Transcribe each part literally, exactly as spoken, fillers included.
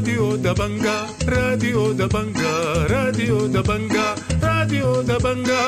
راديو دبنجا راديو دبنجا راديو دبنجا راديو دبنجا.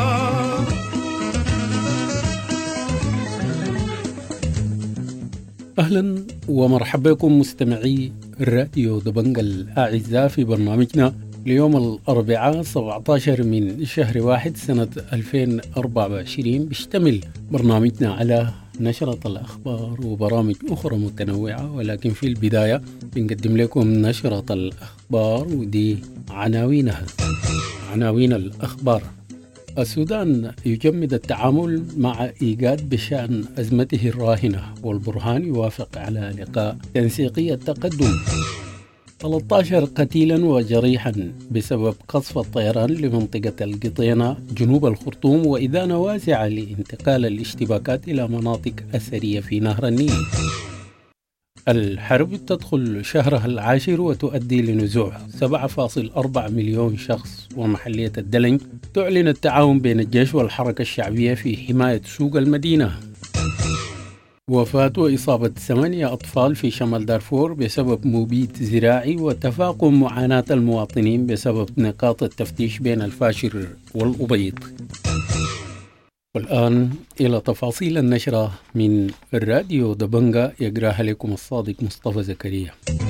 أهلا ومرحبا بكم مستمعي راديو دبنجا الأعزاء في برنامجنا ليوم الأربعاء سبعة عشر من شهر واحد سنة ألفين وأربعة وعشرين. بيشتمل برنامجنا على نشرة الأخبار وبرامج أخرى متنوعة، ولكن في البداية بنقدم لكم نشرة الأخبار ودي عناوينها. عناوين الأخبار: السودان يجمد التعامل مع إيجاد بشأن أزمته الراهنة، والبرهان يوافق على لقاء تنسيقي التقدم. ثلاثة عشر قتيلا وجريحا بسبب قصف الطيران لمنطقة القطينة جنوب الخرطوم، وإذانة واسعة لانتقال الاشتباكات إلى مناطق أثرية في نهر النيل. الحرب تدخل شهرها العاشر وتؤدي لنزوح سبعة فاصلة أربعة مليون شخص، ومحلية الدلنج تعلن التعاون بين الجيش والحركة الشعبية في حماية سوق المدينة. وفاة وإصابة ثمانية أطفال في شمال دارفور بسبب مبيد زراعي، وتفاقم معاناة المواطنين بسبب نقاط التفتيش بين الفاشر والأبيض. والآن إلى تفاصيل النشرة من الراديو دبنجا، يقراها لكم الصادق مصطفى زكريا.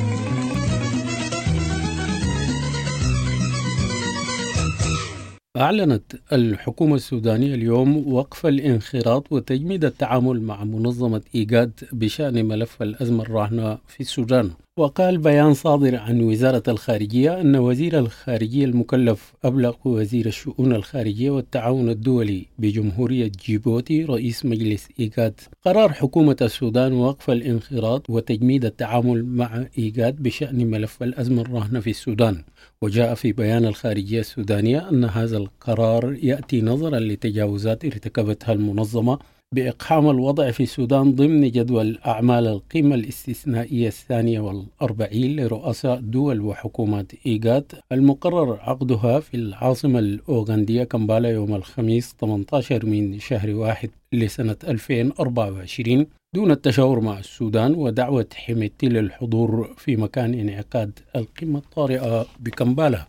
أعلنت الحكومة السودانية اليوم وقف الانخراط وتجميد التعامل مع منظمة إيجاد بشأن ملف الأزمة الراهنة في السودان. وقال بيان صادر عن وزارة الخارجية أن وزير الخارجية المكلف أبلغ وزير الشؤون الخارجية والتعاون الدولي بجمهورية جيبوتي رئيس مجلس إيجاد قرار حكومة السودان وقف الانخراط وتجميد التعامل مع إيجاد بشأن ملف الأزمة الراهنة في السودان. وجاء في بيان الخارجية السودانية أن هذا القرار يأتي نظرا لتجاوزات ارتكبتها المنظمة بإقحام الوضع في السودان ضمن جدول أعمال القمة الاستثنائية الثانية والأربعين لرؤساء دول وحكومات إيجاد المقرر عقدها في العاصمة الأوغندية كمبالا يوم الخميس ثمانية عشر من شهر واحد لسنة ألفين وأربعة وعشرين دون التشاور مع السودان ودعوة حميتي للحضور في مكان انعقاد القمة الطارئة بكمبالا.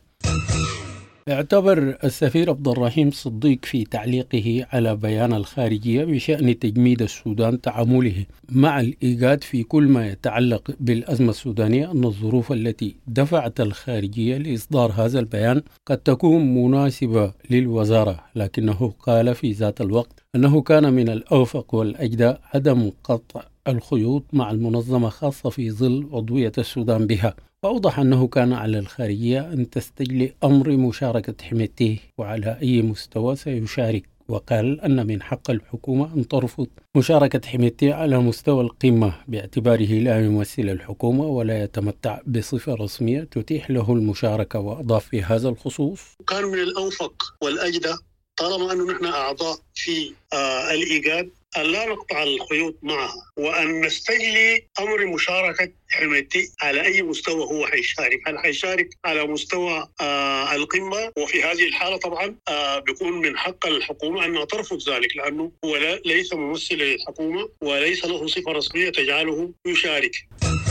اعتبر السفير عبد الرحيم صديق في تعليقه على بيان الخارجية بشأن تجميد السودان تعامله مع الإيجاد في كل ما يتعلق بالأزمة السودانية أن الظروف التي دفعت الخارجية لإصدار هذا البيان قد تكون مناسبة للوزارة، لكنه قال في ذات الوقت أنه كان من الأوفق والأجدى عدم قطع الخيوط مع المنظمة خاصة في ظل عضوية السودان بها. وأوضح أنه كان على الخارجية أن تستجلي أمر مشاركة حميتيه وعلى أي مستوى سيشارك، وقال أن من حق الحكومة أن ترفض مشاركة حميتيه على مستوى القمة باعتباره لا يمثل الحكومة ولا يتمتع بصفة رسمية تتيح له المشاركة. وأضاف في هذا الخصوص: كان من الأوفق والأجدى طالما أنه نحن أعضاء في آه الإيجاد أن لا نقطع الخيوط معها، وأن نستجلي أمر مشاركة حميتي على أي مستوى هو حيشارك. هل حيشارك على مستوى آه القمة؟ وفي هذه الحالة طبعا آه بيكون من حق الحكومة أن ترفض ذلك، لأنه هو ليس ممثل للحكومة وليس له صفة رسمية تجعله يشارك.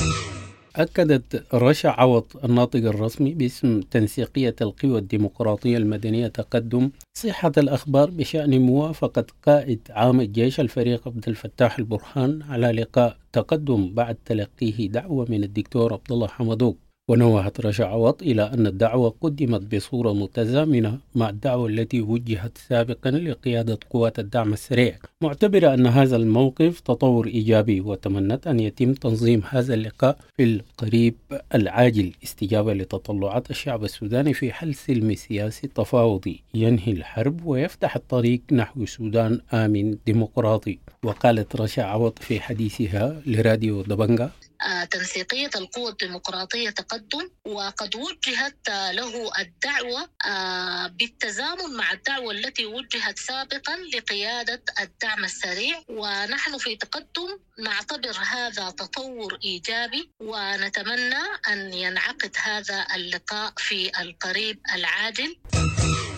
أكدت رشا عوض الناطق الرسمي باسم تنسيقية القوى الديمقراطية المدنية تقدم صحة الأخبار بشأن موافقة قائد عام الجيش الفريق عبد الفتاح البرهان على لقاء تقدم بعد تلقيه دعوة من الدكتور عبد الله حمدوك. ونوهت رشا عوض إلى أن الدعوة قدمت بصورة متزامنة مع الدعوة التي وجهت سابقا لقيادة قوات الدعم السريع، معتبرة أن هذا الموقف تطور إيجابي، وتمنت أن يتم تنظيم هذا اللقاء في القريب العاجل استجابة لتطلعات الشعب السوداني في حل سلمي سياسي تفاوضي ينهي الحرب ويفتح الطريق نحو سودان آمن ديمقراطي. وقالت رشا عوض في حديثها لراديو دبنجا: تنسيقية القوى الديمقراطية تقدم، وقد وجهت له الدعوة بالتزامن مع الدعوة التي وجهت سابقا لقيادة الدعم السريع، ونحن في تقدم نعتبر هذا تطور إيجابي، ونتمنى أن ينعقد هذا اللقاء في القريب العاجل.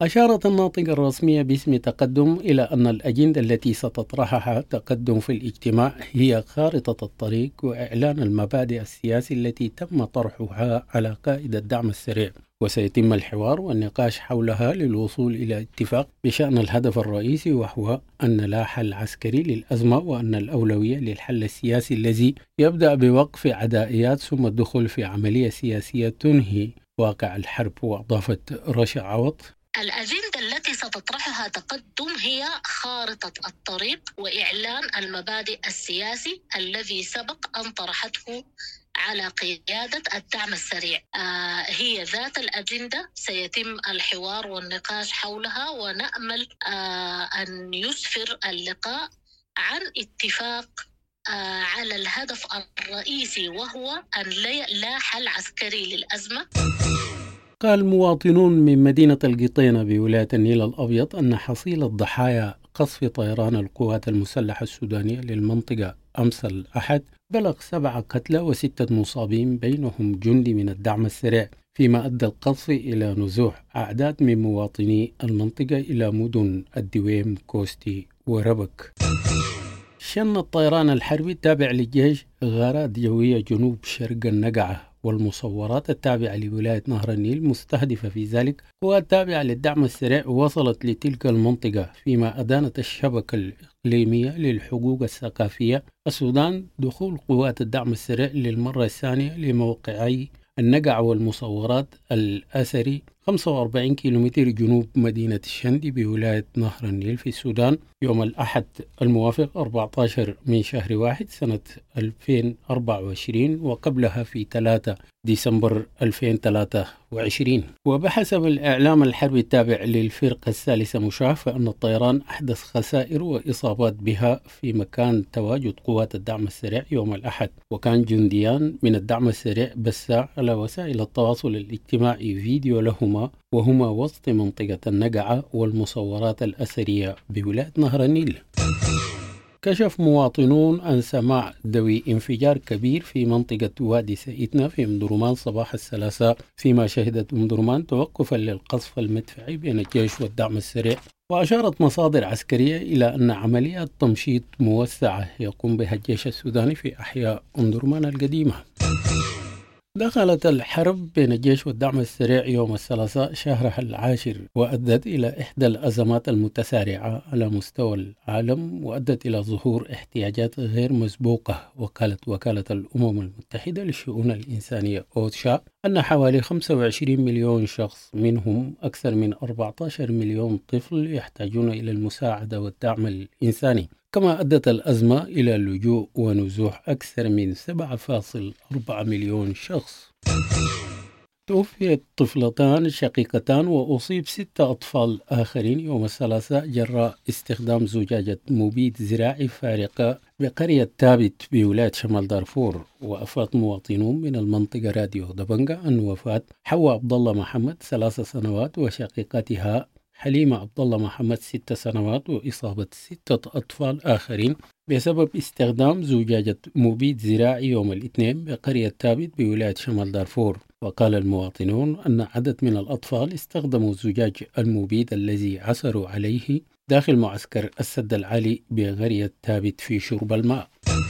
أشارت الناطقة الرسمية باسم تقدم إلى أن الأجندة التي ستطرحها تقدم في الاجتماع هي خارطة الطريق وإعلان المبادئ السياسية التي تم طرحها على قائد الدعم السريع، وسيتم الحوار والنقاش حولها للوصول إلى اتفاق بشأن الهدف الرئيسي، وهو أن لا حل عسكري للأزمة، وأن الأولوية للحل السياسي الذي يبدأ بوقف عدائيات ثم الدخول في عملية سياسية تنهي واقع الحرب. وأضافت رشا عوض: الأجندة التي ستطرحها تقدم هي خارطة الطريق وإعلان المبادئ السياسي الذي سبق أن طرحته على قيادة الدعم السريع. آه هي ذات الأجندة سيتم الحوار والنقاش حولها، ونأمل آه أن يسفر اللقاء عن اتفاق آه على الهدف الرئيسي، وهو أن لا حل عسكري للأزمة. قال مواطنون من مدينة القطينة بولاية النيل الأبيض أن حصيلة ضحايا قصف طيران القوات المسلحة السودانية للمنطقة أمس الأحد بلغ سبعة قتلى وستة مصابين، بينهم جندي من الدعم السريع، فيما أدى القصف إلى نزوح أعداد من مواطني المنطقة إلى مدن الدويم، كوستي وربك. شن الطيران الحربي التابع للجيش غارات جوية جنوب شرق النقعة، والمصورات التابعة لولاية نهر النيل مستهدفة في ذلك قوات تابعة للدعم السريع وصلت لتلك المنطقة، فيما أدانت الشبكة الإقليمية للحقوق الثقافية السودان دخول قوات الدعم السريع للمرة الثانية لموقعي النقع والمصورات الأثري خمسة وأربعين كيلومتر جنوب مدينة الشندي بولاية نهر النيل في السودان يوم الأحد الموافق أربعة عشر من شهر واحد سنة ألفين وأربعة وعشرين، وقبلها في ثلاثة ديسمبر ألفين وثلاثة وعشرين. وبحسب الإعلام الحربي التابع للفرقة الثالثة مشاة، فإن الطيران أحدث خسائر وإصابات بها في مكان تواجد قوات الدعم السريع يوم الأحد، وكان جنديان من الدعم السريع بثا على وسائل التواصل الاجتماعي فيديو لهما وهما وسط منطقة النقعة والمصورات الأثرية بولاية نهر النيل. كشف مواطنون عن سماع دوي انفجار كبير في منطقة وادي سيدنا في أم درمان صباح الثلاثاء، فيما شهدت أم درمان توقفا للقصف المدفعي بين الجيش والدعم السريع. وأشارت مصادر عسكرية إلى أن عمليات تمشيط موسعة يقوم بها الجيش السوداني في أحياء أم درمان القديمة. دخلت الحرب بين الجيش والدعم السريع يوم الثلاثاء شهرها العاشر، وأدت إلى إحدى الأزمات المتسارعة على مستوى العالم، وأدت إلى ظهور احتياجات غير مسبوقة. وقالت وكالة الأمم المتحدة للشؤون الإنسانية أوتشا أن حوالي خمسة وعشرين مليون شخص، منهم أكثر من أربعة عشر مليون طفل، يحتاجون إلى المساعدة والدعم الإنساني. كما أدت الأزمة إلى اللجوء ونزوح أكثر من سبعة فاصلة أربعة مليون شخص. توفيت طفلتان شقيقتان وأصيب ستة أطفال آخرين يوم الثلاثاء جراء استخدام زجاجة مبيد زراعي فارقة بقرية تابت بولاية شمال دارفور. وأفاد مواطنون من المنطقة راديو دبنجا عن وفاة حواء عبد الله محمد ثلاث سنوات وشقيقتها حليمة عبد الله محمد ست سنوات، وإصابة ستة أطفال آخرين بسبب استخدام زجاجة مبيد زراعي يوم الاثنين بقرية تابت بولاية شمال دارفور. وقال المواطنون أن عدد من الأطفال استخدموا زجاج المبيد الذي عثروا عليه داخل معسكر السد العالي بقرية تابت في شرب الماء.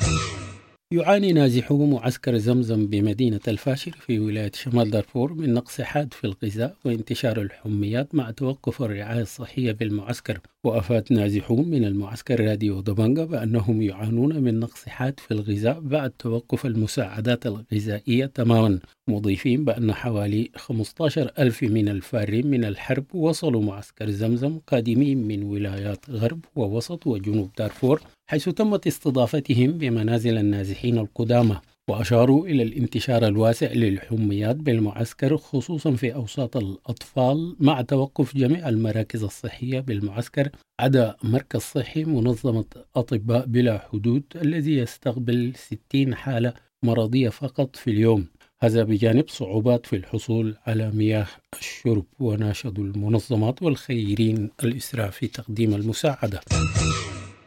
يعاني نازحو معسكر زمزم بمدينة الفاشر في ولاية شمال دارفور من نقص حاد في الغذاء وانتشار الحميات مع توقف الرعاية الصحية بالمعسكر. وأفاد نازحون من المعسكر راديو دبنجا بأنهم يعانون من نقص حاد في الغذاء بعد توقف المساعدات الغذائية تماما، مضيفين بأن حوالي خمسة عشر ألف من الفارين من الحرب وصلوا معسكر زمزم قادمين من ولايات غرب ووسط وجنوب دارفور، حيث تمت استضافتهم بمنازل النازحين القدامى. وأشاروا إلى الانتشار الواسع للحميات بالمعسكر خصوصا في أوساط الأطفال، مع توقف جميع المراكز الصحية بالمعسكر عدا مركز صحي منظمة أطباء بلا حدود الذي يستقبل ستين حالة مرضية فقط في اليوم، هذا بجانب صعوبات في الحصول على مياه الشرب. وناشدوا المنظمات والخيرين الإسراع في تقديم المساعدة.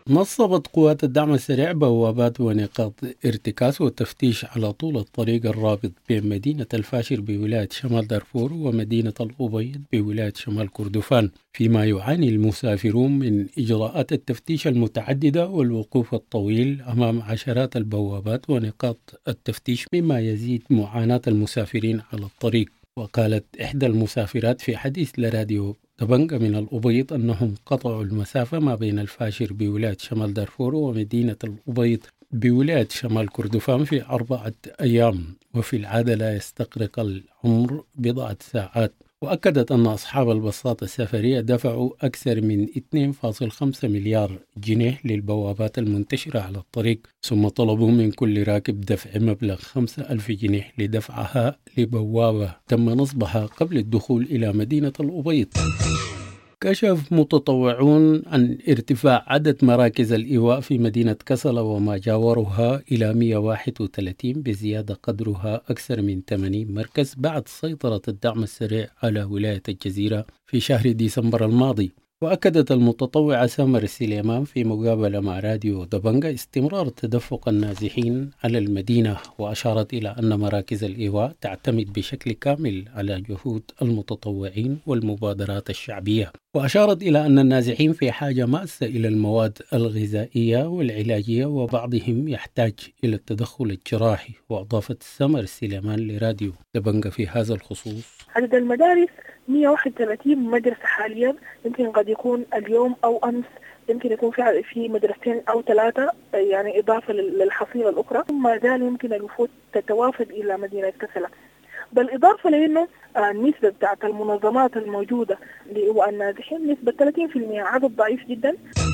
نصبت قوات الدعم السريع بوابات ونقاط ارتكاز والتفتيش على طول الطريق الرابط بين مدينة الفاشر بولاية شمال دارفور ومدينة الأبيض بولاية شمال كردفان، فيما يعاني المسافرون من إجراءات التفتيش المتعددة والوقوف الطويل أمام عشرات البوابات ونقاط التفتيش، مما يزيد معاناة المسافرين على الطريق. وقالت إحدى المسافرات في حديث لراديو دبنجة من الأبيض أنهم قطعوا المسافة ما بين الفاشر بولاية شمال دارفور ومدينة الأبيض بولاية شمال كردفان في أربعة أيام، وفي العادة لا يستغرق العمر بضعة ساعات. وأكدت أن أصحاب الباصات السفرية دفعوا أكثر من اثنين فاصلة خمسة مليار جنيه للبوابات المنتشرة على الطريق، ثم طلبوا من كل راكب دفع مبلغ خمسة ألف جنيه لدفعها لبوابة تم نصبها قبل الدخول إلى مدينة الأبيض. كشف متطوعون عن ارتفاع عدد مراكز الإيواء في مدينة كسلا وما جاورها إلى مئة وواحد وثلاثين بزيادة قدرها أكثر من ثمانين مركز بعد سيطرة الدعم السريع على ولاية الجزيرة في شهر ديسمبر الماضي. وأكدت المتطوعة سامر السليمان في مقابلة مع راديو دبنجة استمرار تدفق النازحين على المدينة، وأشارت إلى أن مراكز الإيواء تعتمد بشكل كامل على جهود المتطوعين والمبادرات الشعبية. وأشارت إلى أن النازحين في حاجة ماسة إلى المواد الغذائية والعلاجية وبعضهم يحتاج إلى التدخل الجراحي. وأضافت سامر السليمان لراديو دبنجة في هذا الخصوص: عدد المدارس مئة وواحد وثلاثين مدرسة حاليا، يمكن قد يكون اليوم أو أمس يمكن يكون في في مدرستين أو ثلاثة يعني إضافة للحصيلة الأخرى، ما زال يمكن الوفود تتوافد إلى مدينة كسلا. بالإضافة لأنه النسبة بتاعت المنظمات الموجودة والنازحين نسبة ثلاثين بالمئة، عدد ضعيف جدا.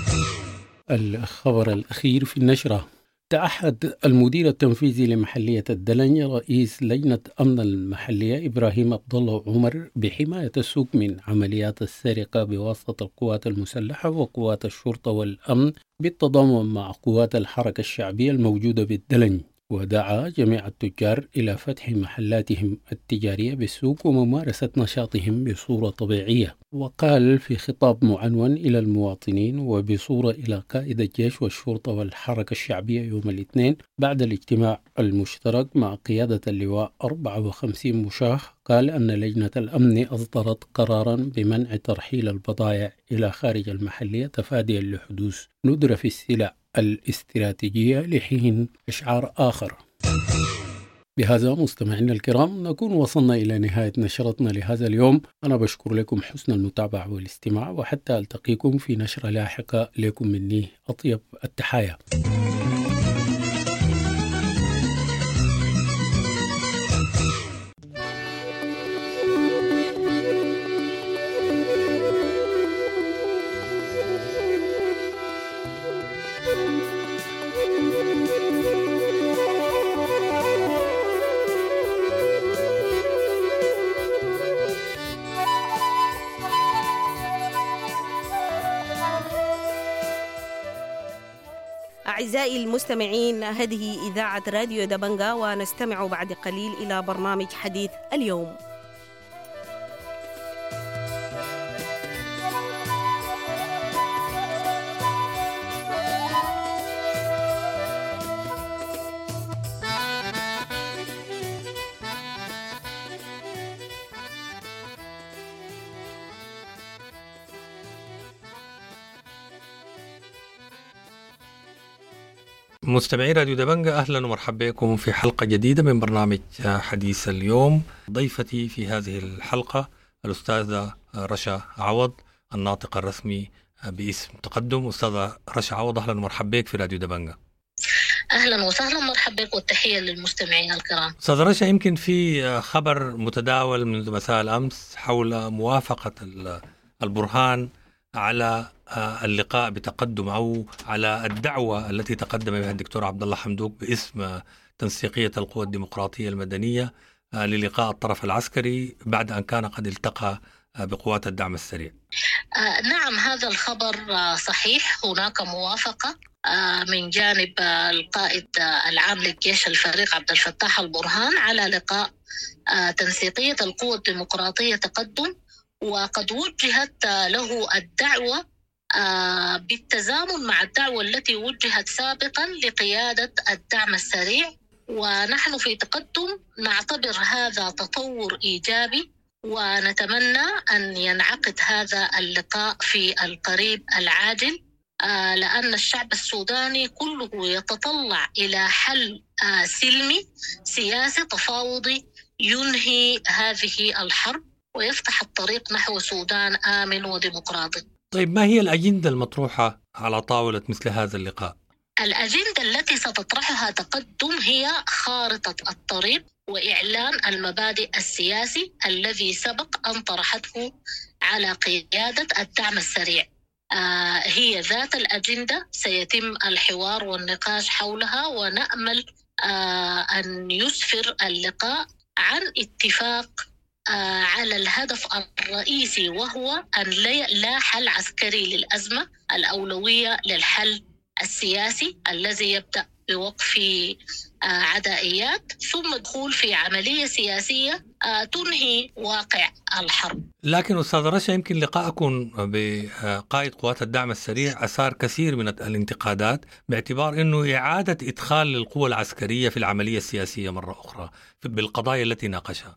الخبر الأخير في النشرة: تعهد المدير التنفيذي لمحلية الدلنج رئيس لجنة أمن المحلية إبراهيم عبد الله عمر بحماية السوق من عمليات السرقة بواسطة القوات المسلحة وقوات الشرطة والأمن بالتضامن مع قوات الحركة الشعبية الموجودة بالدلنج. ودعا جميع التجار إلى فتح محلاتهم التجارية بالسوق وممارسة نشاطهم بصورة طبيعية. وقال في خطاب معنون إلى المواطنين وبصورة إلى قائد الجيش والشرطة والحركة الشعبية يوم الاثنين بعد الاجتماع المشترك مع قيادة اللواء أربعة وخمسين مشاة، قال أن لجنة الأمن أصدرت قرارا بمنع ترحيل البضائع إلى خارج المحلية تفاديا لحدوث ندرة في السلع الاستراتيجية لحين إشعار آخر. بهذا مستمعينا الكرام نكون وصلنا إلى نهاية نشرتنا لهذا اليوم. أنا بشكر لكم حسن المتابعة والاستماع، وحتى ألتقيكم في نشرة لاحقة لكم مني أطيب التحايا. أعزائي المستمعين، هذه إذاعة راديو دبنجة، ونستمع بعد قليل إلى برنامج حديث اليوم. مستمعي راديو دبنجة، أهلا ومرحبا بكم في حلقة جديدة من برنامج حديث اليوم. ضيفتي في هذه الحلقة الأستاذة رشا عوض، الناطق الرسمي باسم تقدم. أستاذة رشا عوض، أهلا ومرحبا بك في راديو دبنجة. أهلا وسهلا، مرحبا بك والتحية للمستمعين الكرام. أستاذة رشا، يمكن في خبر متداول منذ مساء الأمس حول موافقة البرهان على اللقاء بتقدم أو على الدعوة التي تقدم بها الدكتور عبد الله حمدوك باسم تنسيقية القوى الديمقراطية المدنية للقاء الطرف العسكري بعد أن كان قد التقى بقوات الدعم السريع. آه نعم، هذا الخبر صحيح. هناك موافقة آه من جانب القائد العام للجيش الفريق عبد الفتاح البرهان على لقاء آه تنسيقية القوى الديمقراطية تقدم، وقد وجهت له الدعوة بالتزامن مع الدعوة التي وجهت سابقا لقيادة الدعم السريع. ونحن في تقدم نعتبر هذا تطور إيجابي، ونتمنى أن ينعقد هذا اللقاء في القريب العاجل، لأن الشعب السوداني كله يتطلع إلى حل سلمي سياسي تفاوضي ينهي هذه الحرب ويفتح الطريق نحو سودان آمن وديمقراطي. طيب، ما هي الأجندة المطروحة على طاولة مثل هذا اللقاء؟ الأجندة التي ستطرحها تقدم هي خارطة الطريق وإعلان المبادئ السياسي الذي سبق أن طرحته على قيادة الدعم السريع. آه هي ذات الأجندة سيتم الحوار والنقاش حولها، ونأمل آه أن يسفر اللقاء عن اتفاق آه على الهدف الرئيسي، وهو أن لا حل عسكري للأزمة، الأولوية للحل السياسي الذي يبدأ بوقف عدائيات ثم دخول في عملية سياسية تنهي واقع الحرب. لكن أستاذ رشا، يمكن لقاءكم بقائد قوات الدعم السريع أثار كثير من الانتقادات باعتبار أنه إعادة إدخال القوى العسكرية في العملية السياسية مرة أخرى بالقضايا التي ناقشها.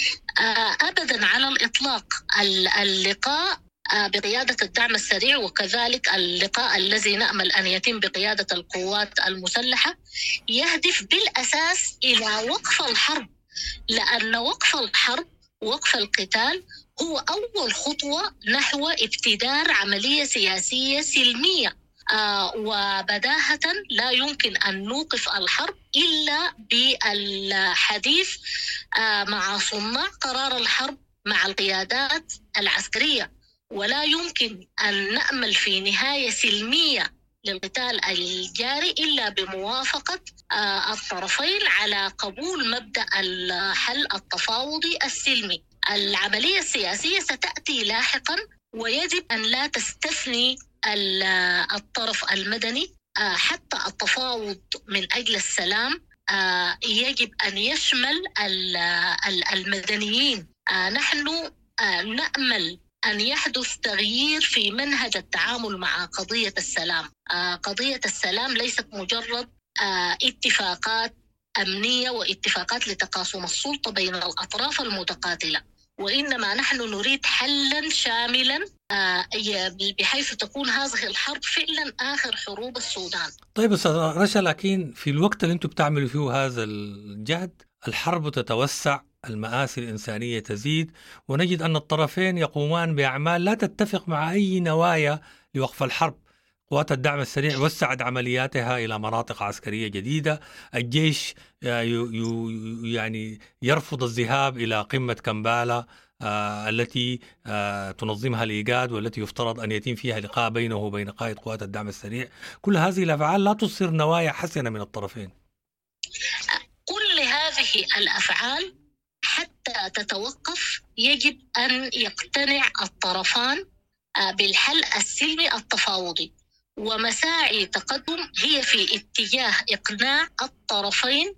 أبدا على الإطلاق. اللقاء بقيادة الدعم السريع وكذلك اللقاء الذي نأمل أن يتم بقيادة القوات المسلحة يهدف بالأساس إلى وقف الحرب، لأن وقف الحرب وقف القتال هو أول خطوة نحو ابتدار عملية سياسية سلمية. آه وبداهة لا يمكن أن نوقف الحرب إلا بالحديث آه مع صناع قرار الحرب، مع القيادات العسكرية، ولا يمكن أن نأمل في نهاية سلمية للقتال الجاري إلا بموافقة آه الطرفين على قبول مبدأ الحل التفاوضي السلمي. العملية السياسية ستأتي لاحقا، ويجب أن لا تستثني الطرف المدني. حتى التفاوض من أجل السلام يجب أن يشمل المدنيين. نحن نأمل أن يحدث تغيير في منهج التعامل مع قضية السلام. قضية السلام ليست مجرد اتفاقات أمنية واتفاقات لتقاسم السلطة بين الأطراف المتقاتلة، وإنما نحن نريد حلاً شاملاً بحيث تكون هذه الحرب فعلاً آخر حروب السودان. طيب أستاذ رشا، لكن في الوقت اللي أنتم بتعملوا فيه هذا الجهد الحرب تتوسع، المآسي الإنسانية تزيد، ونجد أن الطرفين يقومان بأعمال لا تتفق مع أي نوايا لوقف الحرب. قوات الدعم السريع وسعت عملياتها إلى مناطق عسكرية جديدة، الجيش يعني يرفض الذهاب إلى قمة كمبالا التي تنظمها الإيجاد والتي يفترض أن يتم فيها لقاء بينه وبين قائد قوات الدعم السريع. كل هذه الأفعال لا تصير نوايا حسنة من الطرفين. كل هذه الأفعال حتى تتوقف يجب أن يقتنع الطرفان بالحل السلمي التفاوضي، ومساعي تقدم هي في اتجاه إقناع الطرفين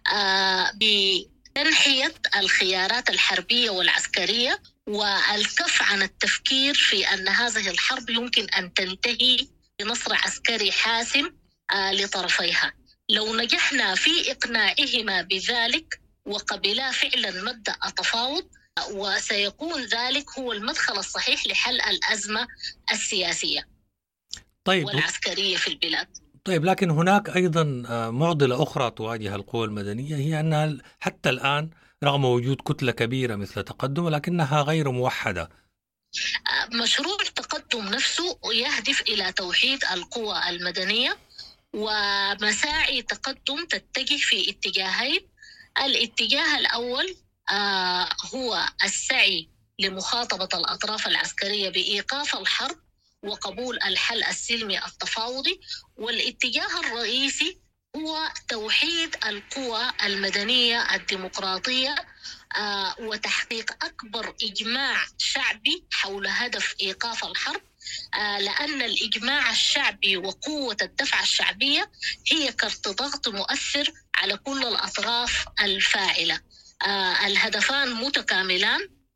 بتنحية الخيارات الحربية والعسكرية والكف عن التفكير في أن هذه الحرب يمكن أن تنتهي بنصر عسكري حاسم لطرفيها. لو نجحنا في إقناعهما بذلك وقبلا فعلا مبدأ التفاوض، وسيكون ذلك هو المدخل الصحيح لحل الأزمة السياسية طيب والعسكرية في البلاد. طيب، لكن هناك أيضا معضلة أخرى تواجه القوى المدنية، هي أنها حتى الآن رغم وجود كتلة كبيرة مثل تقدم لكنها غير موحدة. مشروع التقدم نفسه يهدف إلى توحيد القوى المدنية، ومساعي تقدم تتجه في اتجاهين. الاتجاه الأول آه هو السعي لمخاطبة الأطراف العسكرية بإيقاف الحرب وقبول الحل السلمي التفاوضي، والاتجاه الرئيسي هو توحيد القوى المدنية الديمقراطية آه وتحقيق أكبر إجماع شعبي حول هدف إيقاف الحرب، آه لأن الإجماع الشعبي وقوة الدفعة الشعبية هي كرت ضغط مؤثر على كل الأطراف الفاعلة. آه الهدفان متكاملان،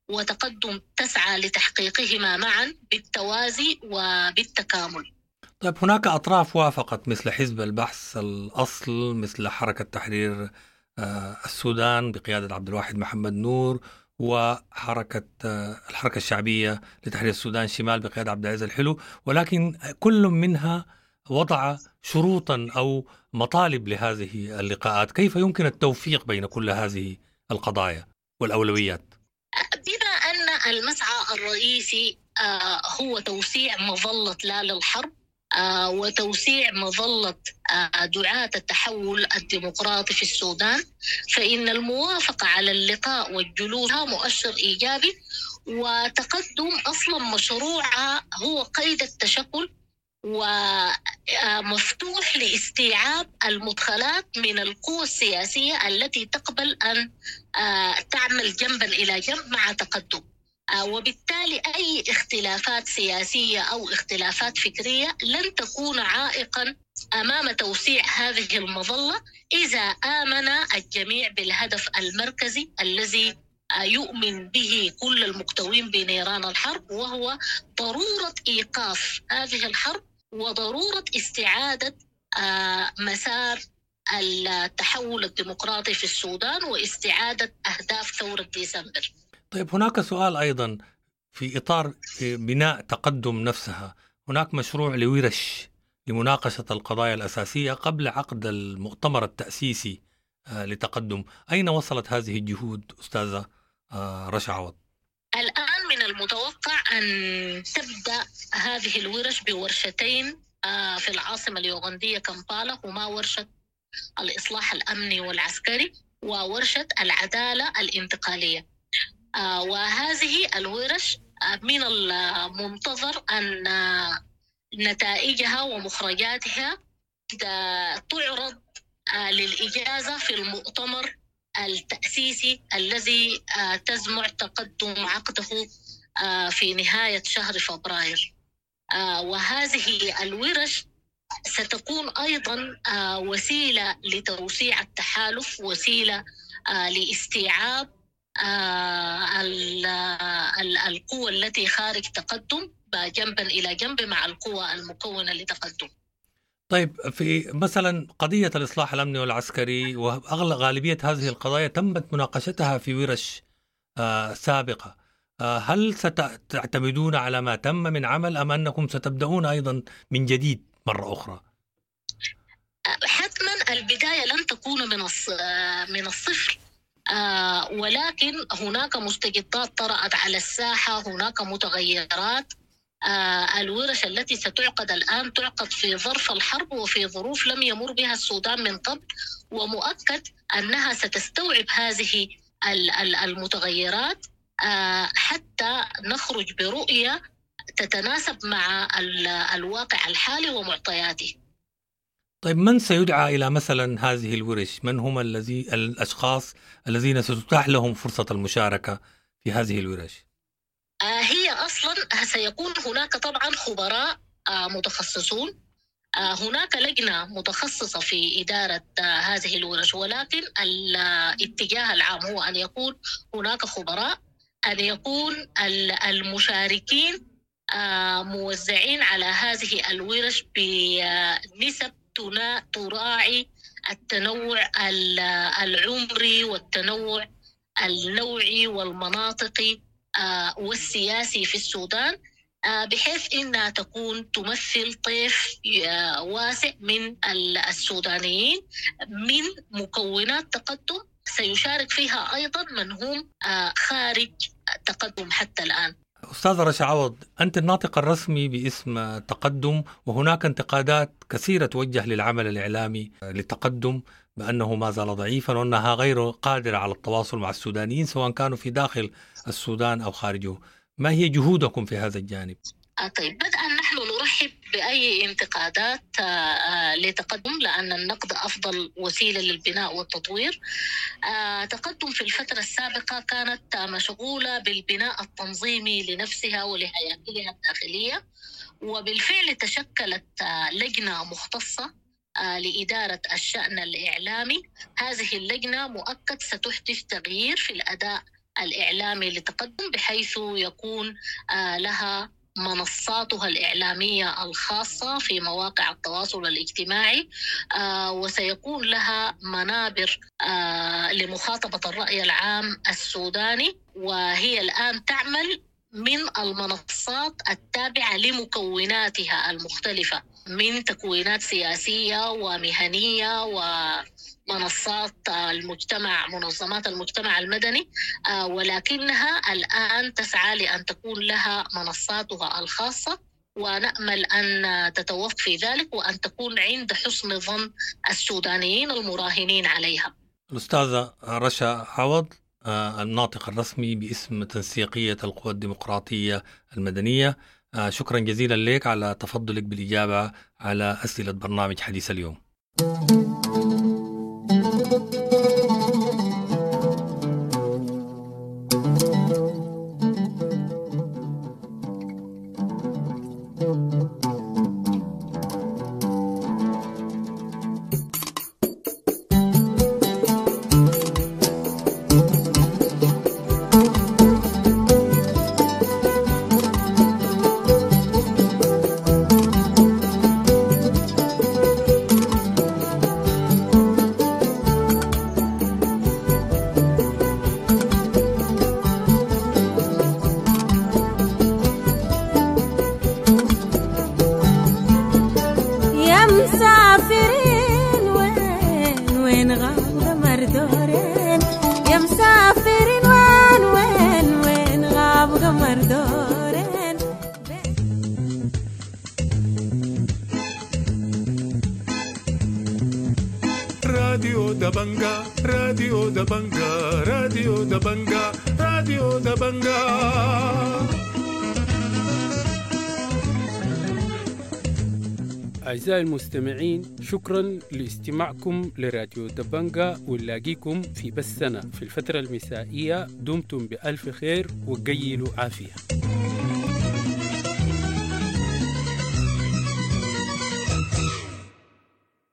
وتقدم تسعى لتحقيقهما معا بالتوازي وبالتكامل. طيب هناك أطراف وافقت مثل حزب البحث الأصل، مثل حركة تحرير السودان بقيادة عبد الواحد محمد نور، وحركة الحركة الشعبية لتحرير السودان شمال بقيادة عبد العزيز الحلو، ولكن كل منها وضع شروطا أو مطالب لهذه اللقاءات. كيف يمكن التوفيق بين كل هذه القضايا والأولويات؟ بما أن المسعى الرئيسي هو توسيع مظلة لا للحرب وتوسيع مظلة دعاة التحول الديمقراطي في السودان، فإن الموافقة على اللقاء والجلوس مؤشر إيجابي، وتقدم أصلا مشروعها هو قيد التشكل ومفتوح لاستيعاب المدخلات من القوى السياسية التي تقبل أن تعمل جنبا إلى جنب مع تقدم، وبالتالي أي اختلافات سياسية أو اختلافات فكرية لن تكون عائقا أمام توسيع هذه المظلة إذا آمن الجميع بالهدف المركزي الذي يؤمن به كل المكتوين بنيران الحرب، وهو ضرورة إيقاف هذه الحرب وضرورة استعادة مسار التحول الديمقراطي في السودان واستعادة أهداف ثورة ديسمبر. طيب هناك سؤال أيضا في إطار بناء تقدم نفسها. هناك مشروع لورش لمناقشة القضايا الأساسية قبل عقد المؤتمر التأسيسي لتقدم. أين وصلت هذه الجهود أستاذة رشا عوض؟ الآن من المتوقع أن تبدأ هذه الورش بورشتين في العاصمة اليوغندية كمبالا، هما ورشة الإصلاح الأمني والعسكري وورشة العدالة الانتقالية. وهذه الورش من المنتظر أن نتائجها ومخرجاتها تعرض للإجازة في المؤتمر التأسيسي الذي تزمع تقدم عقده في نهاية شهر فبراير. وهذه الورش ستكون أيضا وسيلة لتوسيع التحالف، وسيلة لاستيعاب القوى التي خارج تقدم جنبا إلى جنب مع القوى المكونة لتقدم. طيب في مثلا قضية الإصلاح الأمني والعسكري وأغلب غالبية هذه القضايا تمت مناقشتها في ورش آه سابقة، آه هل ستعتمدون على ما تم من عمل أم أنكم ستبدأون أيضا من جديد مرة أخرى؟ حتما البداية لن تكون من من الصفر، آه ولكن هناك مستجدات طرأت على الساحة، هناك متغيرات. آه الورش التي ستعقد الآن تعقد في ظرف الحرب وفي ظروف لم يمر بها السودان من قبل، ومؤكد أنها ستستوعب هذه المتغيرات آه حتى نخرج برؤية تتناسب مع الواقع الحالي ومعطياته. طيب من سيدعى إلى مثلا هذه الورش؟ من هم الذي الأشخاص الذين ستتاح لهم فرصة المشاركة في هذه الورش؟ هي أصلا سيكون هناك طبعا خبراء متخصصون، هناك لجنة متخصصة في إدارة هذه الورش، ولكن الاتجاه العام هو أن يكون هناك خبراء، أن يكون المشاركين موزعين على هذه الورش بنسب تراعي التنوع العمري والتنوع النوعي والمناطقي والسياسي في السودان، بحيث إنها تكون تمثل طيف واسع من السودانيين من مكونات تقدم، سيشارك فيها أيضا من هم خارج تقدم حتى الآن. أستاذة رشا عوض، أنت الناطق الرسمي باسم تقدم، وهناك انتقادات كثيرة توجه للعمل الإعلامي لتقدم بأنه ما زال ضعيفا وأنها غير قادرة على التواصل مع السودانيين سواء كانوا في داخل السودان أو خارجه. ما هي جهودكم في هذا الجانب؟ طيب، بدءا نحن نرحب بأي انتقادات لتقدم، لأن النقد أفضل وسيلة للبناء والتطوير. تقدم في الفترة السابقة كانت مشغولة بالبناء التنظيمي لنفسها ولهياكلها الداخلية، وبالفعل تشكلت لجنة مختصة لإدارة الشأن الإعلامي. هذه اللجنة مؤكد ستحدث تغيير في الأداء الإعلامي لتقدم، بحيث يكون لها منصاتها الإعلامية الخاصة في مواقع التواصل الاجتماعي، وسيكون لها منابر لمخاطبة الرأي العام السوداني، وهي الآن تعمل من المنصات التابعة لمكوناتها المختلفة من تكوينات سياسية ومهنية ومنصات المجتمع، منظمات المجتمع المدني، ولكنها الآن تسعى لأن تكون لها منصاتها الخاصة، ونأمل أن تتوفق في ذلك وأن تكون عند حسن ظن السودانيين المراهنين عليها. الأستاذة رشا عوض، الناطق الرسمي باسم تنسيقية القوى الديمقراطية المدنية، شكرا جزيلا لك على تفضلك بالإجابة على أسئلة برنامج حديث اليوم. راديو دبنجا راديو دبنجا راديو دبنجا راديو دبنجا. أعزائي المستمعين، شكرا لاستماعكم لراديو دبنجا، ونلاقيكم في بثنا في الفترة المسائية. دمتم بألف خير وقيلوا عافية.